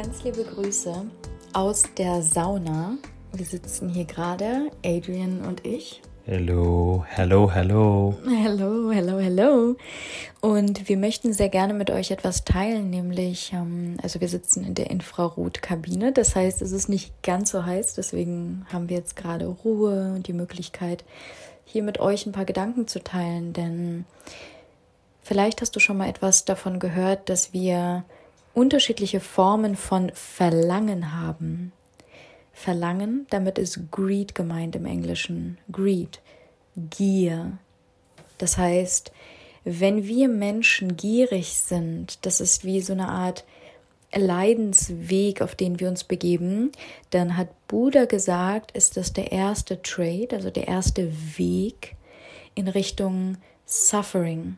Ganz liebe Grüße aus der Sauna. Wir sitzen hier gerade, Adrian und ich. Hello, hello, hello. Hello, hello, hello. Und wir möchten sehr gerne mit euch etwas teilen, nämlich, wir sitzen in der Infrarotkabine. Das heißt, es ist nicht ganz so heiß, deswegen haben wir jetzt gerade Ruhe und die Möglichkeit, hier mit euch ein paar Gedanken zu teilen. Denn vielleicht hast du schon mal etwas davon gehört, dass wir unterschiedliche Formen von Verlangen haben. Verlangen, damit ist Greed gemeint im Englischen. Greed, Gier. Das heißt, wenn wir Menschen gierig sind, das ist wie so eine Art Leidensweg, auf den wir uns begeben, dann hat Buddha gesagt, ist das der erste Trade, also der erste Weg in Richtung Suffering.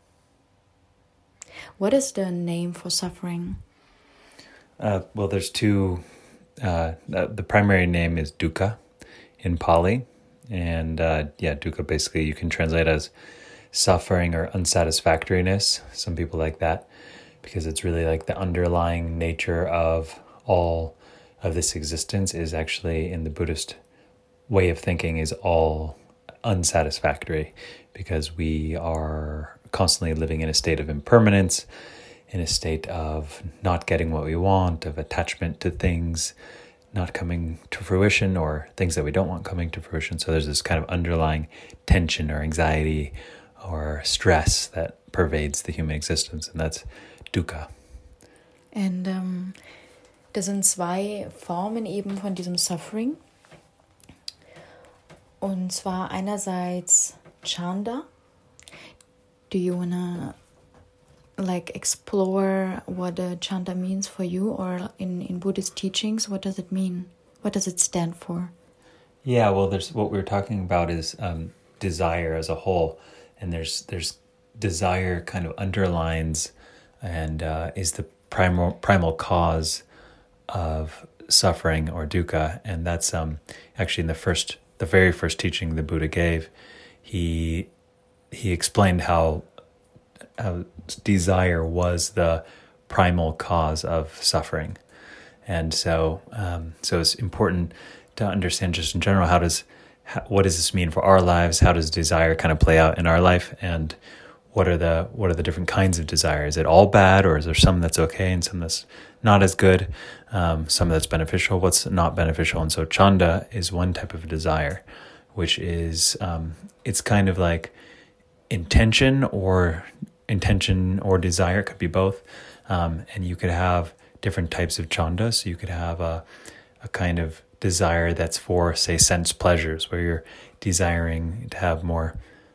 What is the name for suffering? Well, there's two. The primary name is dukkha in Pali. And dukkha basically you can translate as suffering or unsatisfactoriness. Some people like that because it's really like the underlying nature of all of this existence is actually, in the Buddhist way of thinking, is all unsatisfactory because we are constantly living in a state of impermanence, in a state of not getting what we want, of attachment to things not coming to fruition or things that we don't want coming to fruition. So there's this kind of underlying tension or anxiety or stress that pervades the human existence, and that's dukkha. Und das sind zwei Formen eben von diesem Suffering. Und zwar einerseits Chanda. Do you wanna explore what Chanda means for you, or in Buddhist teachings, what does it mean? What does it stand for? Yeah, well, there's what we were talking about is desire as a whole, and there's desire kind of underlines and is the primal cause of suffering or dukkha, and that's actually in the very first teaching the Buddha gave. He explained how desire was the primal cause of suffering. And so it's important to understand just in general, what does this mean for our lives? How does desire kind of play out in our life? And what are the different kinds of desire? Is it all bad, or is there some that's okay and some that's not as good? Some that's beneficial, what's not beneficial? And so Chanda is one type of desire, which is, it's kind of like intention or desire. It could be both. And you could have different types of chanda. So you could have a kind of desire that's for, say, sense pleasures, where you're desiring to have more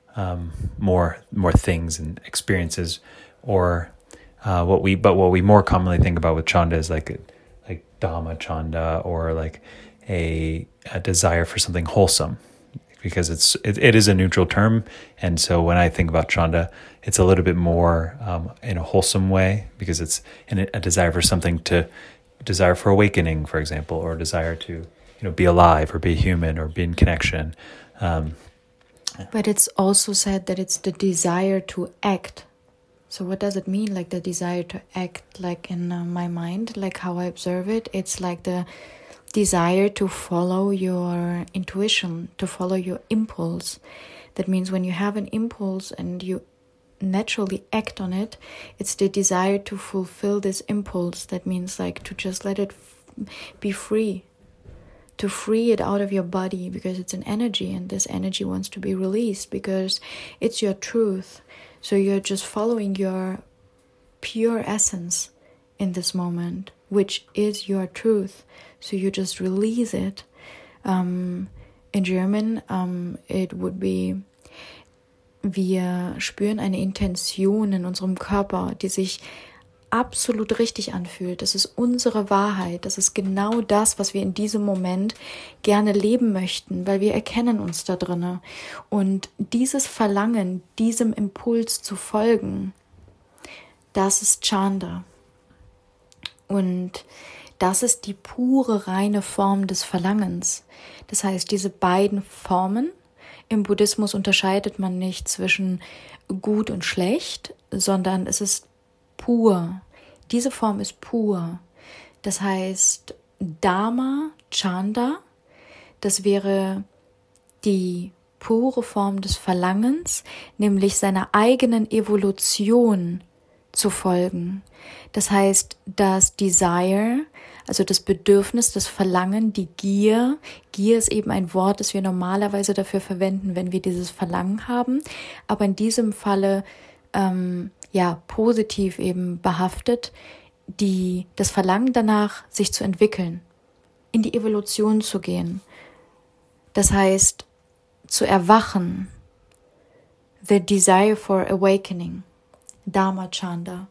things and experiences, or what we more commonly think about with chanda is like Dhamma chanda, or like a desire for something wholesome, because it is a neutral term. And so when I think about chanda, it's a little bit more in a wholesome way, because it's a desire for something, to desire for awakening, for example, or desire to be alive or be human or be in connection. But it's also said that it's the desire to act. So what does it mean, like the desire to act? Like in my mind, like how I observe it, it's like the desire to follow your intuition, to follow your impulse. That means when you have an impulse and you naturally act on it, it's the desire to fulfill this impulse. That means like to just let it be free, to free it out of your body, because it's an energy, and this energy wants to be released because it's your truth. So you're just following your pure essence in this moment, which is your truth. So you just release it. In German, it would be, wir spüren eine Intention in unserem Körper, die sich absolut richtig anfühlt. Das ist unsere Wahrheit. Das ist genau das, was wir in diesem Moment gerne leben möchten, weil wir erkennen uns da drinne. Und dieses Verlangen, diesem Impuls zu folgen, das ist Chanda. Und das ist die pure, reine Form des Verlangens. Das heißt, diese beiden Formen, im Buddhismus unterscheidet man nicht zwischen gut und schlecht, sondern es ist pur. Diese Form ist pur. Das heißt Dharma Chanda, das wäre die pure Form des Verlangens, nämlich seiner eigenen Evolution zu folgen. Das heißt, das Desire, also das Bedürfnis, das Verlangen, die Gier. Gier ist eben ein Wort, das wir normalerweise dafür verwenden, wenn wir dieses Verlangen haben, aber in diesem Falle positiv eben behaftet, das Verlangen danach, sich zu entwickeln, in die Evolution zu gehen. Das heißt, zu erwachen. The desire for awakening. Dharma Chanda.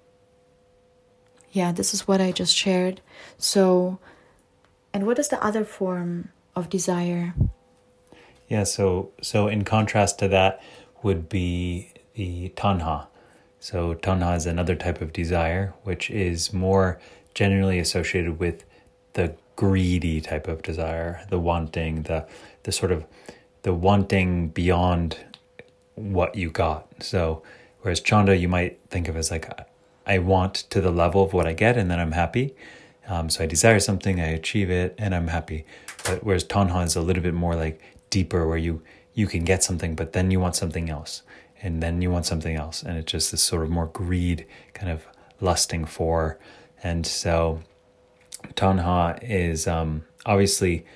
Yeah, this is what I just shared. So, and what is the other form of desire? Yeah, so in contrast to that would be the tanha. So tanha is another type of desire, which is more generally associated with the greedy type of desire, the wanting, the sort of the wanting beyond what you got. So whereas chanda you might think of as like, I want to the level of what I get and then I'm happy. So I desire something, I achieve it, and I'm happy. But whereas tanha is a little bit more like deeper, where you can get something, but then you want something else, and then you want something else. And it's just this sort of more greed, kind of lusting for. And so tanha is obviously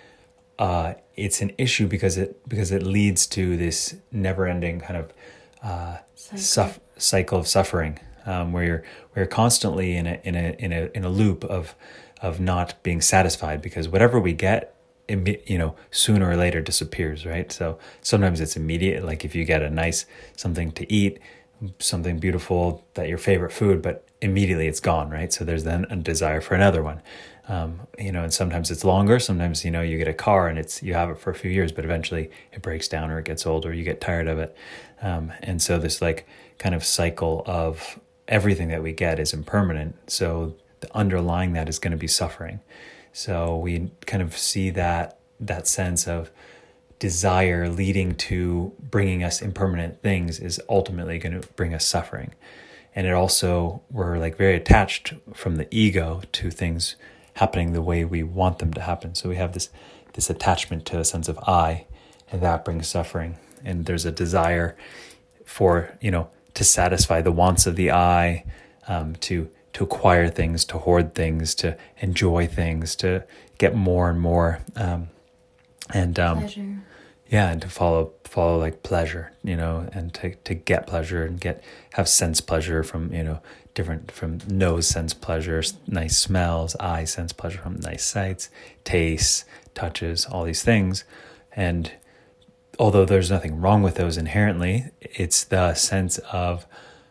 it's an issue because it leads to this never-ending kind of cycle of suffering, where you're constantly in a loop of not being satisfied, because whatever we get, sooner or later disappears, right? So sometimes it's immediate, like if you get a nice something to eat, something beautiful, that your favorite food, but immediately it's gone, right? So there's then a desire for another one. And sometimes it's longer. Sometimes, you get a car and you have it for a few years, but eventually it breaks down or it gets old or you get tired of it. And so this like kind of cycle of everything that we get is impermanent. So the underlying that is going to be suffering. So we kind of see that sense of desire leading to bringing us impermanent things is ultimately going to bring us suffering. And it also, we're like very attached from the ego to things happening the way we want them to happen. So we have this attachment to a sense of I, and that brings suffering. And there's a desire for, to satisfy the wants of the I, to acquire things, to hoard things, to enjoy things, to get more and more, pleasure. Yeah, and to follow like pleasure, and to get pleasure and have sense pleasure from, from nose sense pleasure, nice smells, eye sense pleasure from nice sights, tastes, touches, all these things. And although there's nothing wrong with those inherently, it's the sense of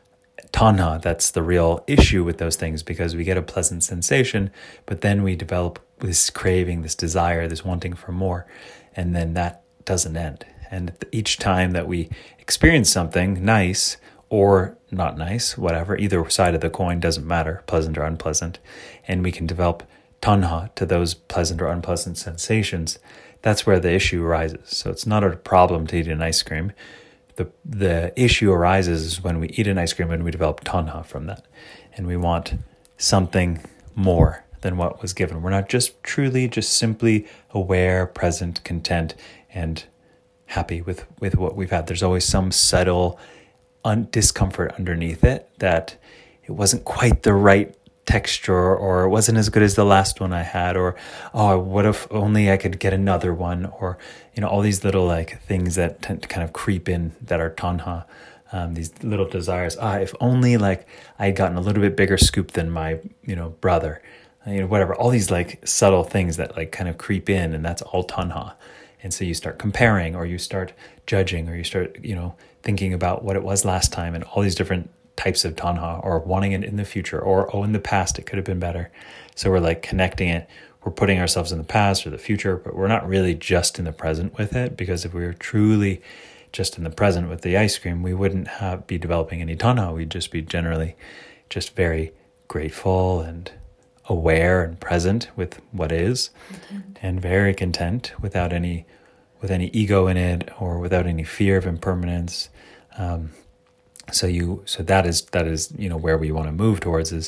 tanha that's the real issue with those things, because we get a pleasant sensation, but then we develop this craving, this desire, this wanting for more, and then that doesn't end. And each time that we experience something nice or not nice, whatever, either side of the coin doesn't matter, pleasant or unpleasant, and we can develop tanha to those pleasant or unpleasant sensations, that's where the issue arises. So it's not a problem to eat an ice cream. The issue arises when we eat an ice cream and we develop tanha from that. And we want something more than what was given. We're not just simply aware, present, content, and happy with what we've had. There's always some subtle discomfort underneath it, that it wasn't quite the right texture, or it wasn't as good as the last one I had, or what if only I could get another one, or all these little like things that tend to kind of creep in that are tanha, these little desires. If only like I had gotten a little bit bigger scoop than my brother, whatever, all these like subtle things that like kind of creep in, and that's all tanha. And so you start comparing, or you start judging, or you start thinking about what it was last time, and all these different types of tanha, or wanting it in the future, or in the past it could have been better. So we're like connecting it. We're putting ourselves in the past or the future, but we're not really just in the present with it, because if we were truly just in the present with the ice cream, we wouldn't be developing any tanha. We'd just be generally just very grateful and aware and present with what is, and very content without any ego in it, or without any fear of impermanence. So that is where we want to move towards, is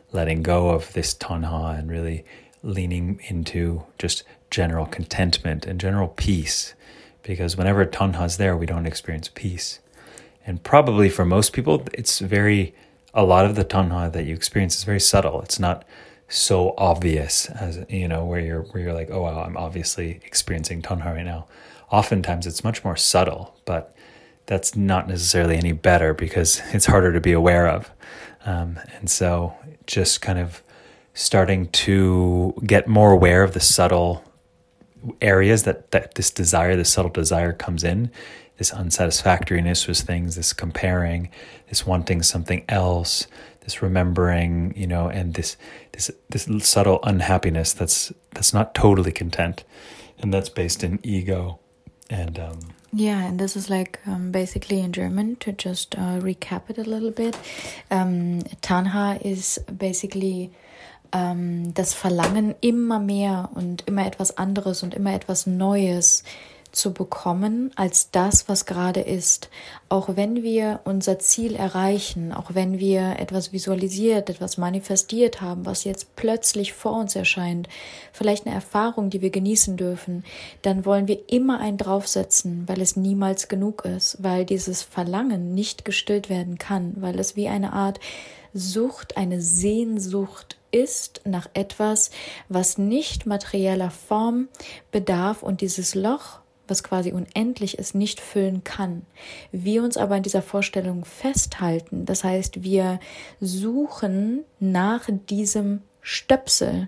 letting go of this tanha and really leaning into just general contentment and general peace. Because whenever tanha is there, we don't experience peace. And probably for most people, a lot of the tanha that you experience is very subtle. It's not so obvious as, where you're like, oh wow, I'm obviously experiencing tanha right now. Oftentimes it's much more subtle, but that's not necessarily any better because it's harder to be aware of. And so just kind of starting to get more aware of the subtle areas that this subtle desire comes in, this unsatisfactoriness with things, this comparing, this wanting something else, this remembering, and this subtle unhappiness that's not totally content, and that's based in ego. And and this is like basically in German, to just recap it a little bit. Tanha is basically das Verlangen, immer mehr und immer etwas anderes und immer etwas Neues zu bekommen als das, was gerade ist. Auch wenn wir unser Ziel erreichen, auch wenn wir etwas visualisiert, etwas manifestiert haben, was jetzt plötzlich vor uns erscheint, vielleicht eine Erfahrung, die wir genießen dürfen, dann wollen wir immer einen draufsetzen, weil es niemals genug ist, weil dieses Verlangen nicht gestillt werden kann, weil es wie eine Art Sucht, eine Sehnsucht ist nach etwas, was nicht materieller Form bedarf und dieses Loch, was quasi unendlich ist, nicht füllen kann. Wir uns aber in dieser Vorstellung festhalten, das heißt, wir suchen nach diesem Stöpsel,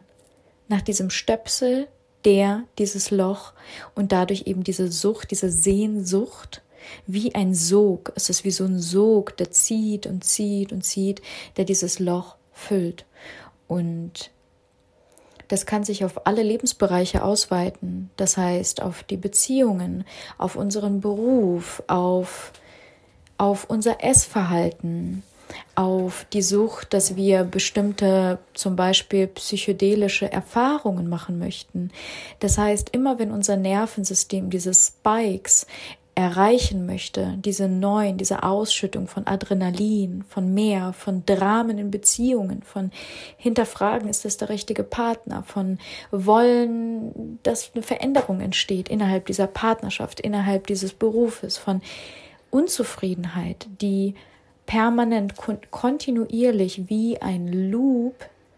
der dieses Loch und dadurch eben diese Sucht, diese Sehnsucht, wie ein Sog, es ist wie so ein Sog, der zieht und zieht und zieht, der dieses Loch füllt. Und das kann sich auf alle Lebensbereiche ausweiten. Das heißt, auf die Beziehungen, auf unseren Beruf, auf unser Essverhalten, auf die Sucht, dass wir bestimmte, zum Beispiel psychedelische Erfahrungen machen möchten. Das heißt, immer wenn unser Nervensystem diese Spikes erreichen möchte, diese Ausschüttung von Adrenalin, von mehr, von Dramen in Beziehungen, von hinterfragen, ist das der richtige Partner, von wollen, dass eine Veränderung entsteht innerhalb dieser Partnerschaft, innerhalb dieses Berufes, von Unzufriedenheit, die permanent, kontinuierlich wie ein Loop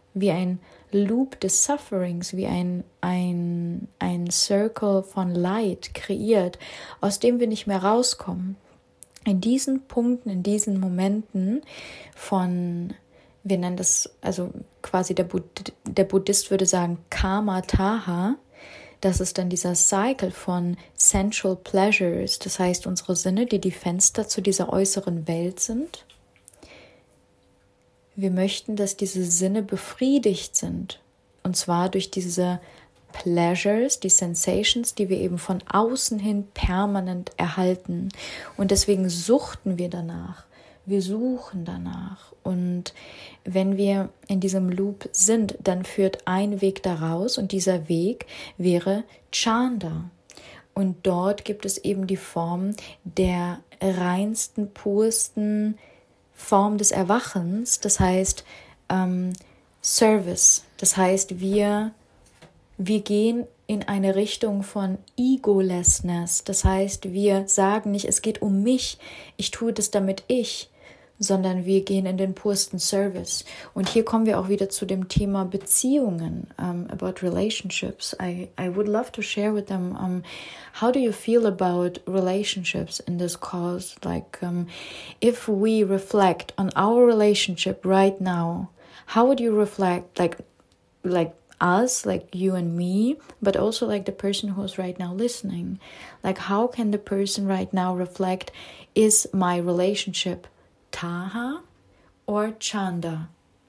des Sufferings, wie ein Circle von Leid kreiert, aus dem wir nicht mehr rauskommen. In diesen Punkten, in diesen Momenten von, wir nennen das, also quasi der Buddhist würde sagen Kama Taha, das ist dann dieser Cycle von Sensual Pleasures, das heißt unsere Sinne, die Fenster zu dieser äußeren Welt sind. Wir möchten, dass diese Sinne befriedigt sind. Und zwar durch diese Pleasures, die Sensations, die wir eben von außen hin permanent erhalten. Und deswegen suchten wir danach. Wir suchen danach. Und wenn wir in diesem Loop sind, dann führt ein Weg daraus. Und dieser Weg wäre Chanda. Und dort gibt es eben die Form der reinsten, pursten Form des Erwachens, das heißt Service, das heißt wir gehen in eine Richtung von Egolessness, das heißt wir sagen nicht, es geht um mich, ich tue das damit ich, sondern wir gehen in den pursten Service. Und hier kommen wir auch wieder zu dem Thema Beziehungen, about relationships. I would love to share with them, how do you feel about relationships in this cause? Like, if we reflect on our relationship right now, how would you reflect, like us, like you and me, but also like the person who's right now listening? Like, how can the person right now reflect, is my relationship Taha or Chanda?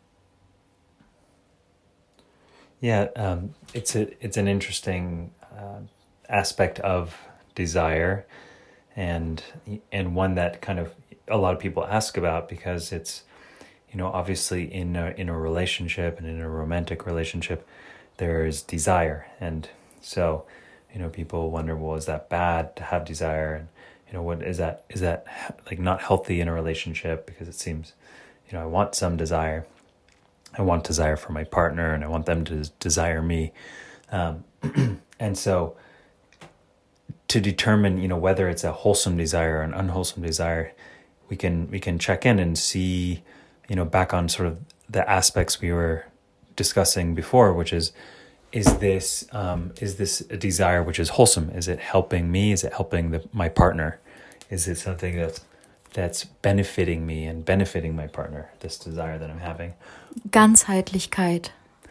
Yeah, it's an interesting aspect of desire, and one that kind of a lot of people ask about, because it's, obviously in a relationship and in a romantic relationship, there is desire, and so people wonder, well, is that bad to have desire? And what is that like not healthy in a relationship, because it seems I want some desire. I want desire for my partner, and I want them to desire me. And so to determine, whether it's a wholesome desire or an unwholesome desire, we can check in and see, back on sort of the aspects we were discussing before, which is this a desire which is wholesome? Is it helping me? Is it helping my partner? Is it something that's benefiting me and benefiting my partner, this desire that I'm having? Ganzheitlichkeit.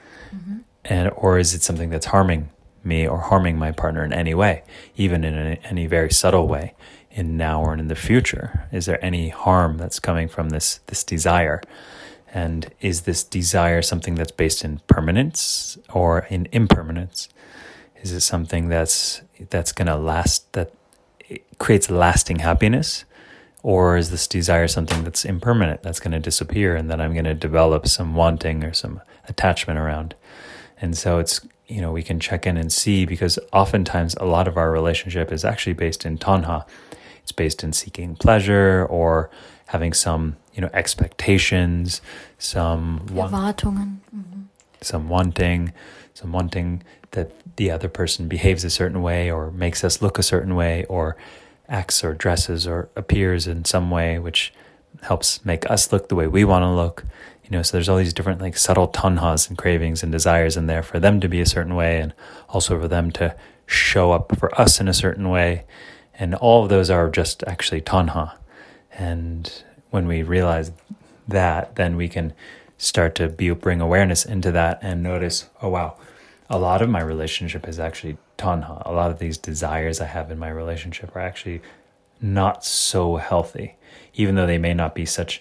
Or is it something that's harming me or harming my partner in any way, even in any very subtle way, in now or in the future? Is there any harm that's coming from this desire? And is this desire something that's based in permanence or in impermanence? Is it something that's going to last, that it creates lasting happiness? Or is this desire something that's impermanent, that's going to disappear, and that I'm going to develop some wanting or some attachment around? And so it's, we can check in and see, because oftentimes a lot of our relationship is actually based in tanha. It's based in seeking pleasure or having some, expectations, some Erwartungen. some wanting that the other person behaves a certain way or makes us look a certain way or acts or dresses or appears in some way which helps make us look the way we want to look. So there's all these different subtle tanhas and cravings and desires in there for them to be a certain way, and also for them to show up for us in a certain way. And all of those are just actually tanha. And when we realize that, then we can start to bring awareness into that and notice, oh wow, a lot of my relationship is actually tanha. A lot of these desires I have in my relationship are actually not so healthy, even though they may not be such,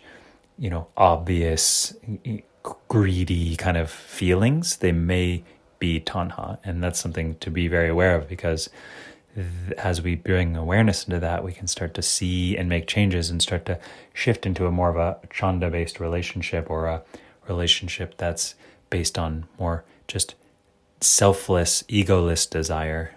obvious, greedy kind of feelings. They may be tanha, and that's something to be very aware of, because as we bring awareness into that, we can start to see and make changes and start to shift into a more of a chanda-based relationship, or a relationship that's based on more just selfless, egoless desire,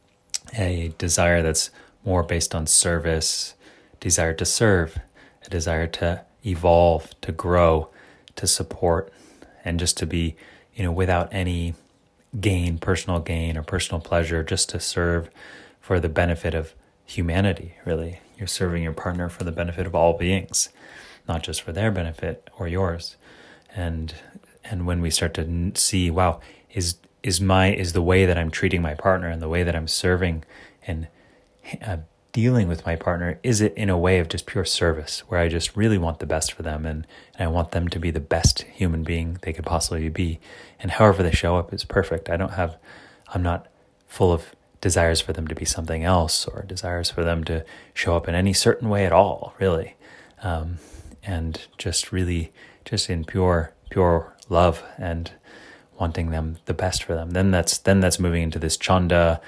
a desire that's more based on service, desire to serve, a desire to evolve, to grow, to support, and just to be, without any gain, personal gain or personal pleasure, just to serve for the benefit of humanity, really. You're serving your partner for the benefit of all beings, not just for their benefit or yours. And when we start to see, wow, is the way that I'm treating my partner and the way that I'm serving and dealing with my partner, is it in a way of just pure service, where I just really want the best for them, and I want them to be the best human being they could possibly be, and however they show up is perfect. I'm not full of desires for them to be something else, or desires for them to show up in any certain way at all, really, and just in pure love and wanting them the best for them. Then that's moving into this chanda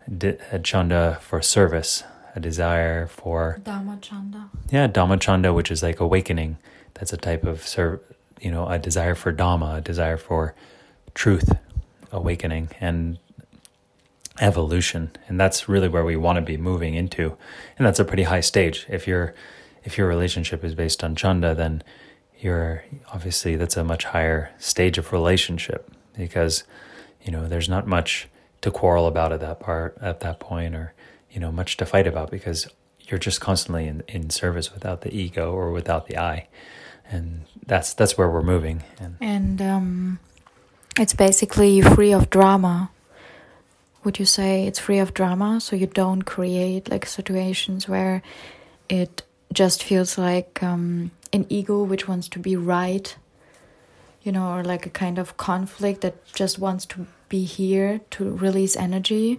for service, a desire for Dhamma chanda. Yeah, Dhamma chanda, which is like awakening. That's a type of a desire for Dhamma, a desire for truth, awakening, and evolution. And that's really where we want to be moving into. And that's a pretty high stage. If your relationship is based on chanda, then obviously that's a much higher stage of relationship, because there's not much to quarrel about at that point, or much to fight about, because you're just constantly in service without the ego or without the I. And that's where we're moving. And it's basically free of drama. Would you say it's free of drama, so you don't create situations where it just feels like an ego which wants to be right, or a kind of conflict that just wants to be here to release energy?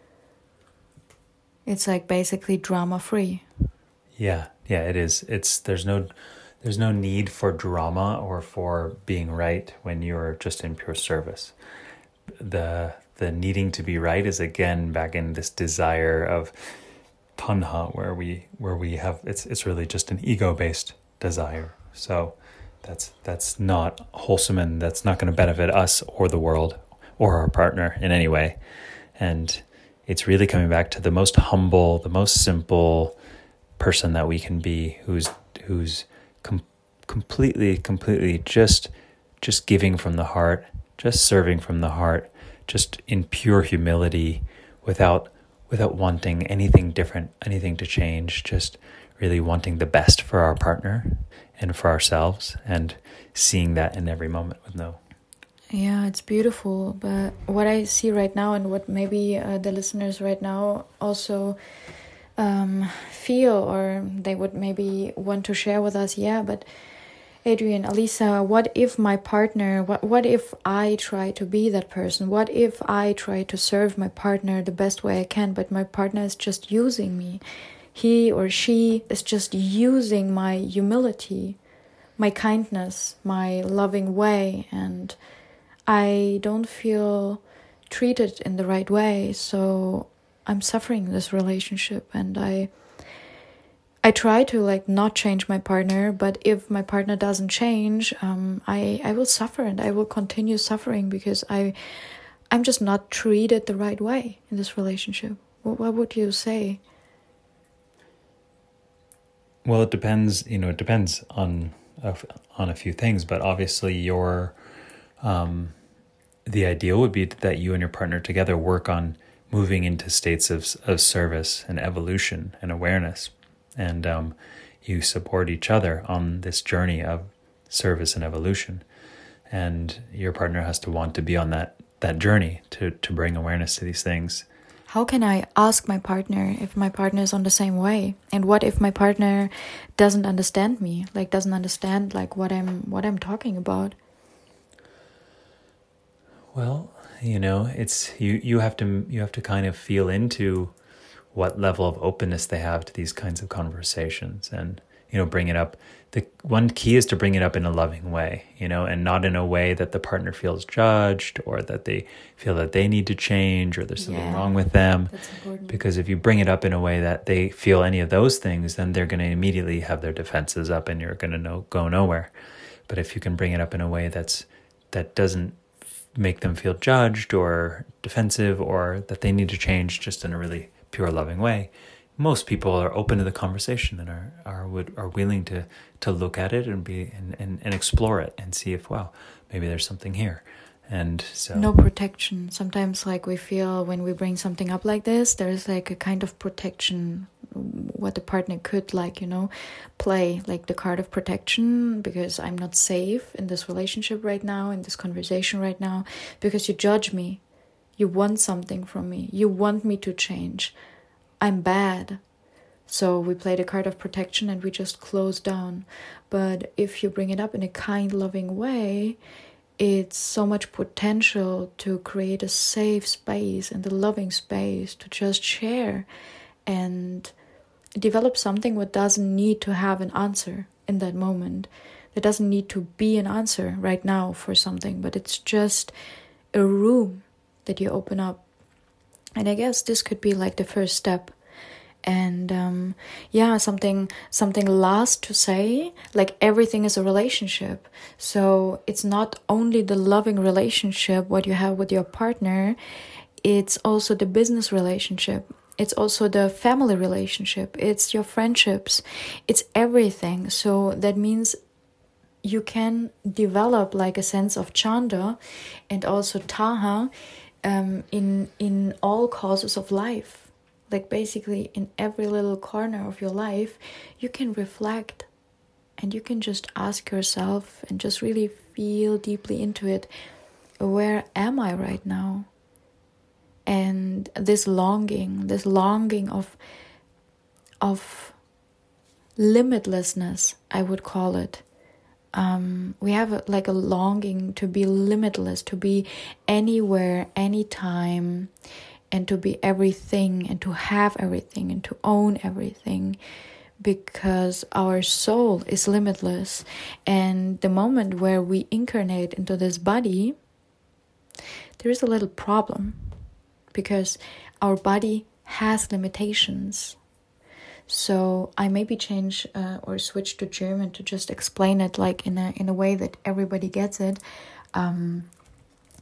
It's basically drama free. Yeah, it is. There's no need for drama or for being right when you're just in pure service. The needing to be right is again back in this desire of tanha, where we have it's really just an ego-based desire. So that's not wholesome, and that's not going to benefit us or the world or our partner in any way. And it's really coming back to the most humble, the most simple person that we can be, who's completely just just giving from the heart, just serving from the heart, just in pure humility, without wanting anything different, anything to change, just really wanting the best for our partner and for ourselves, and seeing that in every moment with no. Yeah, it's beautiful. But what I see right now, and what maybe the listeners right now also feel, or they would maybe want to share with us, but Adrian, Alisa, what if my partner, what if I try to be that person? What if I try to serve my partner the best way I can, but my partner is just using me? He or she is just using my humility, my kindness, my loving way, and I don't feel treated in the right way, so I'm suffering in this relationship, and I try to not change my partner, but if my partner doesn't change, I will suffer, and I will continue suffering because I'm just not treated the right way in this relationship. What would you say? Well, it depends. It depends on a few things, but obviously the ideal would be that you and your partner together work on moving into states of service and evolution and awareness. And you support each other on this journey of service and evolution. And your partner has to want to be on that journey to bring awareness to these things. How can I ask my partner if my partner is on the same way? And what if my partner doesn't understand me, doesn't understand what I'm talking about? Well, it's you have to kind of feel into what level of openness they have to these kinds of conversations, and bring it up. The one key is to bring it up in a loving way, and not in a way that the partner feels judged, or that they feel that they need to change, or there's something wrong with them. That's important. Because if you bring it up in a way that they feel any of those things, then they're going to immediately have their defenses up, and you're going to go nowhere. But if you can bring it up in a way that doesn't make them feel judged or defensive, or that they need to change, just in a really pure loving way, most people are open to the conversation and are willing to look at it and explore it and see if, wow, maybe there's something here. And so no protection. Sometimes we feel when we bring something up like this, there's a kind of protection, what the partner could play the card of protection, because I'm not safe in this relationship right now, in this conversation right now, because you judge me. You want something from me. You want me to change. I'm bad. So we play the card of protection and we just close down. But if you bring it up in a kind, loving way, it's so much potential to create a safe space and a loving space to just share and develop something that doesn't need to have an answer in that moment. There doesn't need to be an answer right now for something, but it's just a room that you open up. And I guess this could be the first step. And something last to say, everything is a relationship. So it's not only the loving relationship what you have with your partner, it's also the business relationship. It's also the family relationship. It's your friendships. It's everything. So that means you can develop a sense of Chanda and also Taha in all causes of life. Basically in every little corner of your life, you can reflect and you can just ask yourself and just really feel deeply into it. Where am I right now? And this longing of limitlessness, I would call it. We have a longing to be limitless, to be anywhere, anytime, and to be everything, and to have everything, and to own everything, because our soul is limitless. And the moment where we incarnate into this body, there is a little problem, because our body has limitations. So I maybe change or switch to German to just explain it in a way that everybody gets it.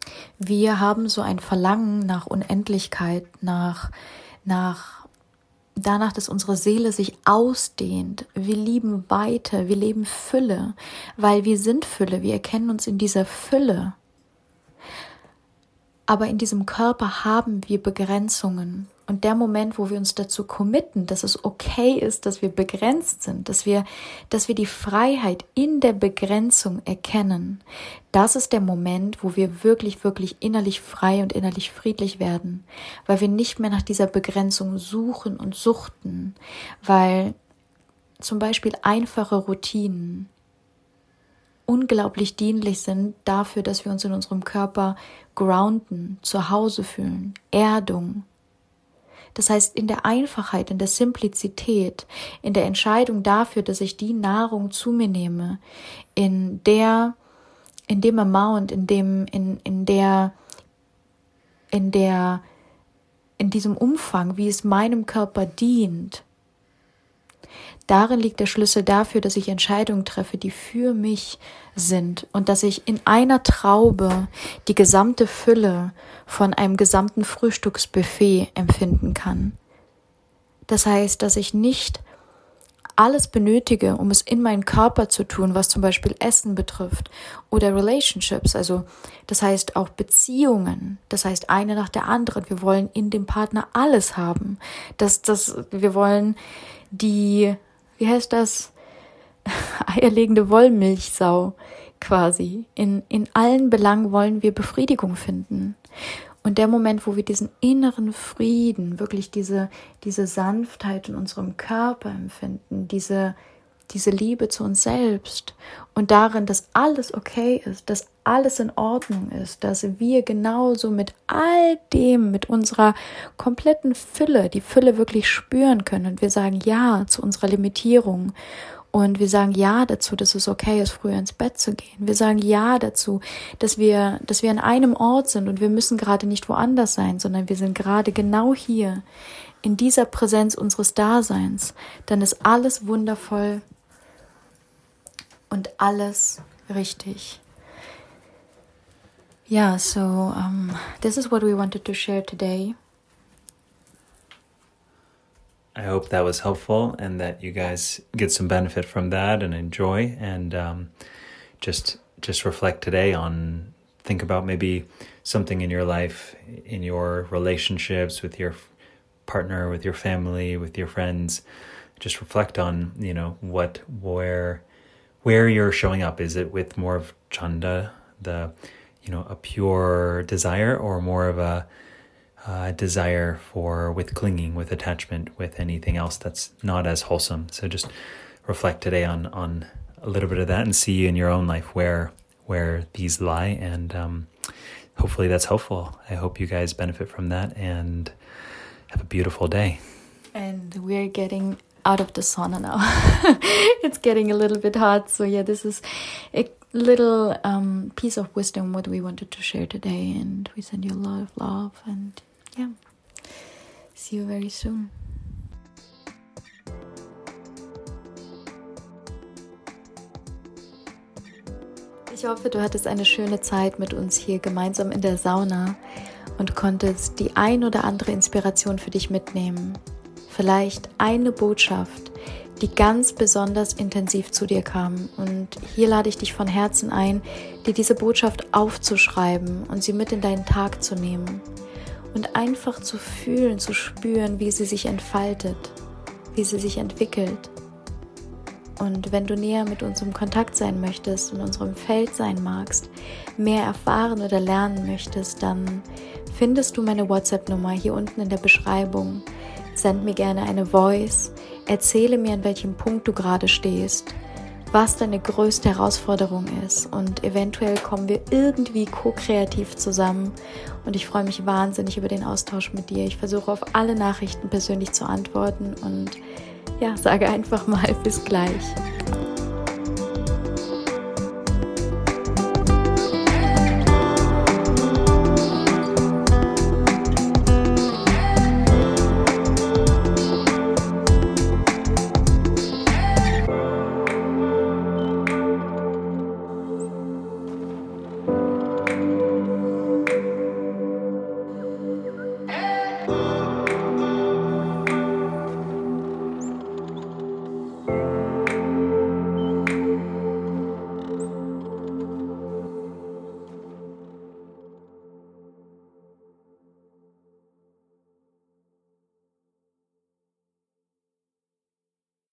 Wir haben so ein Verlangen nach Unendlichkeit, nach danach, dass unsere Seele sich ausdehnt. Wir lieben Weite, wir leben Fülle, weil wir sind Fülle, wir erkennen uns in dieser Fülle. Aber in diesem Körper haben wir Begrenzungen. Und der Moment, wo wir uns dazu committen, dass es okay ist, dass wir begrenzt sind, dass wir die Freiheit in der Begrenzung erkennen, das ist der Moment, wo wir wirklich, wirklich innerlich frei und innerlich friedlich werden, weil wir nicht mehr nach dieser Begrenzung suchen und suchten, weil zum Beispiel einfache Routinen unglaublich dienlich sind dafür, dass wir uns in unserem Körper grounden, zu Hause fühlen, Erdung. Das heißt, in der Einfachheit, in der Simplizität, in der Entscheidung dafür, dass ich die Nahrung zu mir nehme, in dem Amount, in diesem Umfang, wie es meinem Körper dient, darin liegt der Schlüssel dafür, dass ich Entscheidungen treffe, die für mich sind und dass ich in einer Traube die gesamte Fülle von einem gesamten Frühstücksbuffet empfinden kann. Das heißt, dass ich nicht alles benötige, um es in meinen Körper zu tun, was zum Beispiel Essen betrifft oder Relationships, also das heißt auch Beziehungen, das heißt eine nach der anderen. Wir wollen in dem Partner alles haben. Wir wollen wie heißt das? Eierlegende Wollmilchsau quasi. In allen Belangen wollen wir Befriedigung finden. Und der Moment, wo wir diesen inneren Frieden, wirklich diese Sanftheit in unserem Körper empfinden, diese Liebe zu uns selbst und darin, dass alles okay ist, dass alles in Ordnung ist, dass wir genauso mit all dem, mit unserer kompletten Fülle, die Fülle wirklich spüren können und wir sagen Ja zu unserer Limitierung und wir sagen Ja dazu, dass es okay ist, früher ins Bett zu gehen. Wir sagen Ja dazu, dass wir an einem Ort sind und wir müssen gerade nicht woanders sein, sondern wir sind gerade genau hier, in dieser Präsenz unseres Daseins. Dann ist alles wundervoll und alles richtig. Yeah, so this is what we wanted to share today. I hope that was helpful and that you guys get some benefit from that and enjoy and just reflect today on, think about maybe something in your life, in your relationships with your partner, with your family, with your friends. Just reflect on, where you're showing up. Is it with more of chanda, a pure desire, or more of a desire with clinging, with attachment, with anything else that's not as wholesome? So just reflect today on a little bit of that and see in your own life where these lie, and hopefully that's helpful. I hope you guys benefit from that and have a beautiful day. And we're getting out of the sauna now. It's getting a little bit hot, so yeah, this is a little piece of wisdom what we wanted to share today, and we send you a lot of love, and yeah, see you very soon. Ich hoffe, du hattest eine schöne Zeit mit uns hier gemeinsam in der Sauna und konntest die ein oder andere Inspiration für dich mitnehmen. Vielleicht eine Botschaft, die ganz besonders intensiv zu dir kam. Und hier lade ich dich von Herzen ein, dir diese Botschaft aufzuschreiben und sie mit in deinen Tag zu nehmen. Und einfach zu fühlen, zu spüren, wie sie sich entfaltet, wie sie sich entwickelt. Und wenn du näher mit uns im Kontakt sein möchtest, in unserem Feld sein magst, mehr erfahren oder lernen möchtest, dann findest du meine WhatsApp-Nummer hier unten in der Beschreibung. Send mir gerne eine Voice, erzähle mir, an welchem Punkt du gerade stehst, was deine größte Herausforderung ist, und eventuell kommen wir irgendwie ko-kreativ zusammen, und ich freue mich wahnsinnig über den Austausch mit dir. Ich versuche auf alle Nachrichten persönlich zu antworten und ja, sage einfach mal bis gleich.